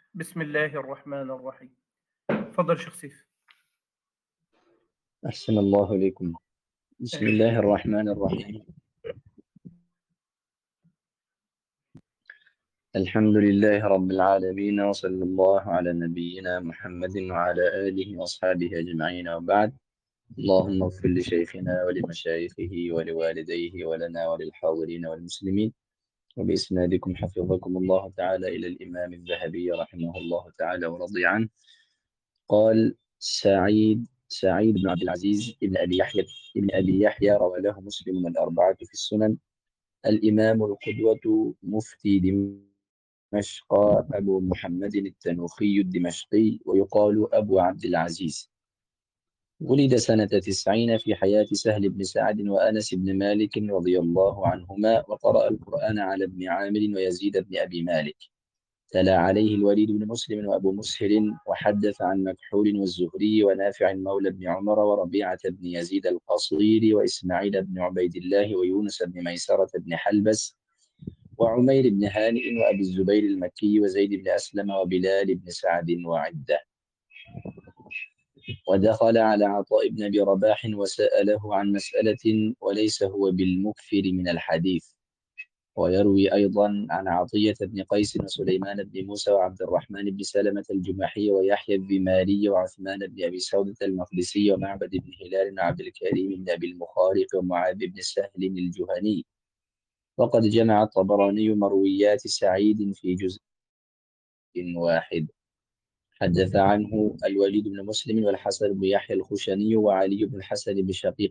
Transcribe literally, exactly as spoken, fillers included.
بسم الله الرحمن الرحيم. تفضل شيخ سيف. أحسن الله إليكم. بسم آمين. الله الرحمن الرحيم. الحمد لله رب العالمين، وصلى الله على نبينا محمد وعلى آله وأصحابه أجمعين، وبعد. اللهم اغفر لشيخنا ولمشايخه ولوالديه ولنا وللحاضرين والمسلمين، وبإسنادكم حفظكم الله تعالى إلى الإمام الذهبي رحمه الله تعالى ورضي عنه. قال سعيد سعيد بن عبد العزيز بن أبي يحيى بن أبي يحيى روى له مسلم الأربعة في السنن. الإمام القدوة مفتي دمشق أبو محمد التنوخي الدمشقي، ويقال أبو عبد العزيز. ولد سنة تسعين في حياة سهل بن سعد وأنس بن مالك رضي الله عنهما، وقرأ القرآن على ابن عامر ويزيد بن أبي مالك. تلا عليه الوليد بن مسلم وأبو مسهر، وحدث عن مكحول والزهري ونافع مولى بن عمر وربيعة بن يزيد القصير وإسماعيل بن عبيد الله ويونس بن ميسرة بن حلبس وعمير بن هانئ وأبي الزبير المكي وزيد بن أسلم وبلال بن سعد وعدة. ودخل على عطاء بن أبي رباح وسأله عن مسألة، وليس هو بالمكثر من الحديث. ويروي أيضا عن عطية بن قيس وسليمان بن موسى وعبد الرحمن بن سلمة الجمحي ويحيى الذماري وعثمان بن أبي سودة المقدسي ومعبد بن هلال وعبد الكريم بن أبي المخارق ومعاذ بن سهل الجهني. وقد جمع الطبراني مرويات سعيد في جزء واحد. حدث عنه الوليد بن مسلم والحسن بن يحيى الخشني وعلي بن الحسن بن شقيق